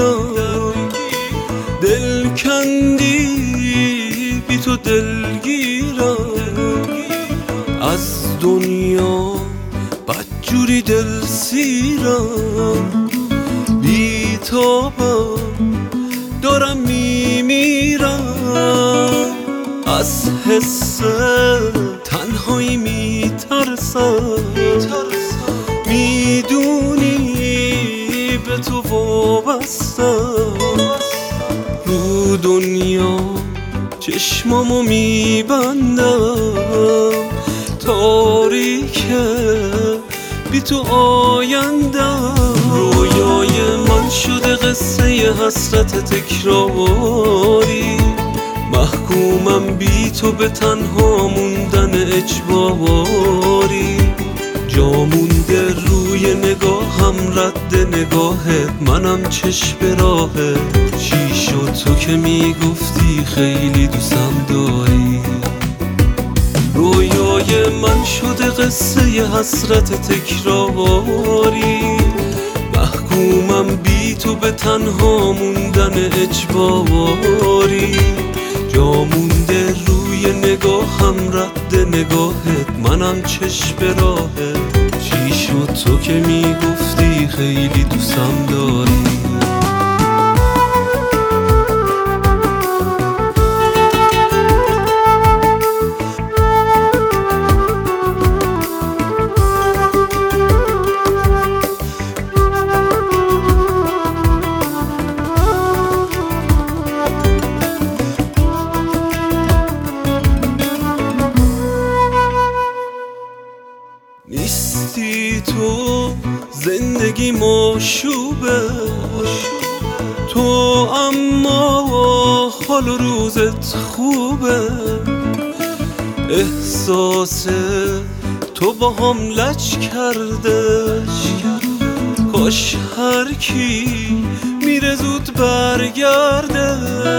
دل کندی بی تو دلگیرم، از دنیا بدجوری دل سیرم، بی تابم دارم میمیرم، از حس تنهایی میترسم، میدونی به تو وابستم، رو دنیا چشمامو میبندم، تاریکه بی تو آیندم، رویای من شده قصه حسرت تکراری، محکومم بی تو به تنها موندن اجباری، جا مونده روی نگاهم رد نگاهت، منم چشم به راهت، چی شد تو که میگفتی خیلی دوستم داری، رویای من شده قصه حسرت تکراری، محکومم بی تو به تنها موندن اجباری، جا مونده روی نگاهم رد نگاهت، منم چشم به راهت، چی شد تو که میگفتی خیلی دوستم داری. نیستی تو زندگی مشوبه، تو اما حال و روزت خوبه، احساس تو با هم لج کرده، کاش هر کی میره زود برگرده،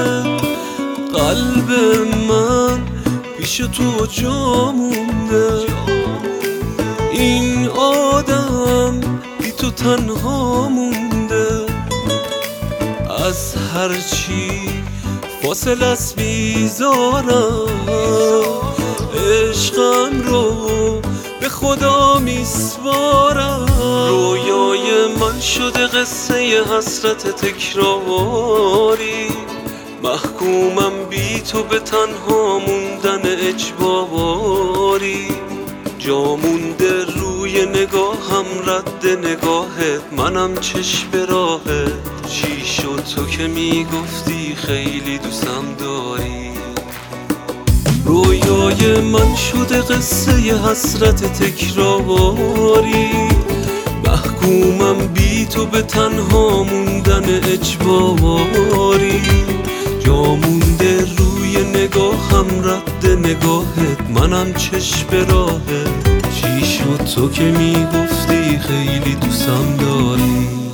قلب من پیش تو جا مونده، این آدم بی تو تنها مونده، از هرچی فاصله است بیزارم، عشقم رو به خدا میسپارم، رویای من شده قصه حسرت تکراری، محکومم بی تو به تنها موندن اجباری، جا مونده روی نگاهم رد نگاهت، منم چشم به راهت، چی شد تو که میگفتی خیلی دوستم داری، رویای من شده قصه حسرت تکراری، محکومم بی تو به تنها موندن اجباری، جا مونده روی نگاهم رد نگاهت، منم چشم به راهت، چی شد تو که میگفتی خیلی دوستم داری.